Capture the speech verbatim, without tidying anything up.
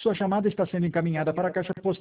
Sua chamada está sendo encaminhada para a caixa postal